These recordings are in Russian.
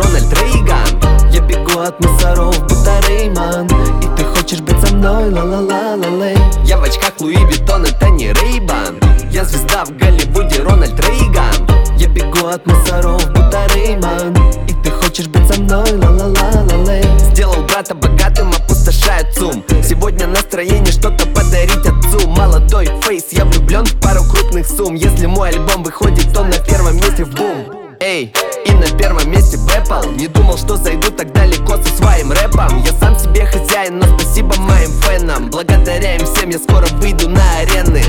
Рональд Рейган. Я бегу от мусоров, будто Рейман, и ты хочешь быть со мной, ла-ла-ла-ла-лей. Я в очках Луи Виттон, это не Рейбан. Я звезда в Голливуде, Рональд Рейган. Я бегу от мусоров, будто Рейман, и ты хочешь быть со мной, ла-ла-ла-ла-лей. Сделал брата богатым, опустошает ЦУМ. Сегодня настроение что-то подарить отцу. Молодой фейс, я влюблен в пару крупных сумм. Если мой альбом выходит, то на первом месте в бум. Эй, и на первом месте Бэппл. Не думал, что зайду так далеко со своим рэпом. Я сам себе хозяин, но спасибо моим фенам. Благодаря им всем я скоро выйду на арены.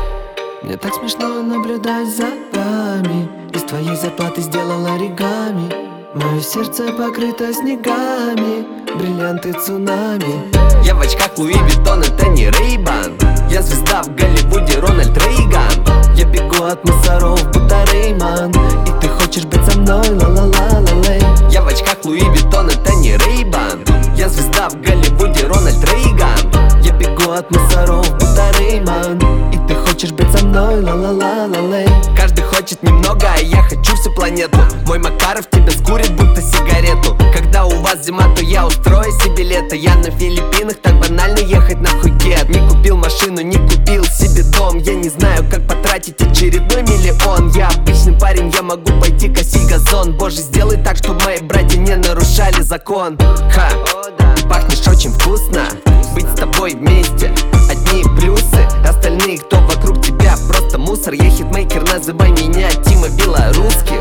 Мне так смешно наблюдать за вами. Из твоей зарплаты сделал оригами. Мое сердце покрыто снегами, бриллианты цунами. Я в очках Луи Виттон, это не Рейбан. Я звезда в Голливуде, Рональд Рейган. Я бегу от мусоров, будто Рейман, и ты хочешь быть со мной, ла-ла-ла-ла-лей. Я в очках Луи Виттон, это не Рейбан. Я звезда в Голливуде, Рональд Рейган. Я бегу от мусоров, будто Рейман, и ты хочешь быть со мной, ла-ла-ла-ла-лей. Каждый хочет немного, а я хочу всю планету. Мой Макаров тебя скурит, будто сигарету. Когда у вас зима, то я устрою себе лето. Я на Филиппинах, так банально ехать на Пхукет. Не купил машину, не купил себе дом. Я не знаю, как потратить очередной миллион. Я обычный парень, я могу пойти косить газон. Боже, сделай так, чтобы мои братья не нарушали закон. Ха, пахнешь очень вкусно, быть с тобой вместе одни плюсы. Остальные, кто вокруг тебя, просто мусор. Я хитмейкер, называй меня Тима Белорусских.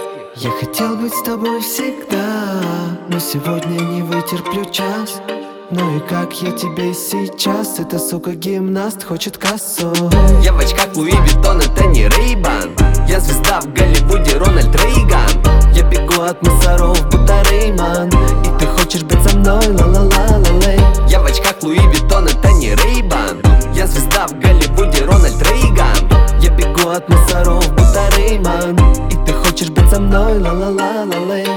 Я хотел быть с тобой всегда, но сегодня не вытерплю час. Ну и как я тебе сейчас? Эта сука гимнаст хочет косу. Я в очках Луи Виттон, это не Рейбан. Я звезда в Голливуде, Рональд Рейган. Я бегу от мусоров, будто Рейман, и ты хочешь быть со мной, ла-ла-ла-ла-лей. Я в очках Луи Виттон, это не Рейбан. Я звезда в Голливуде, Рональд Рейган. Я бегу от мусоров, будто Рейман, и ты хочешь быть со мной, ла-ла-ла-ла-лей.